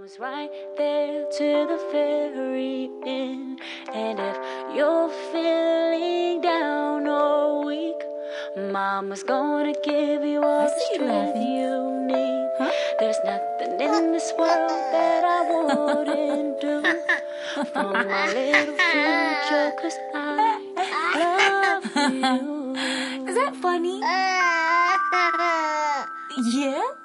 was right there to the very end. And if you're feeling down or weak, Mama's gonna give you all the strength you need. Huh? There's nothing in this world that I wouldn't do for my little future, 'cause I love you. Is that funny? Yeah?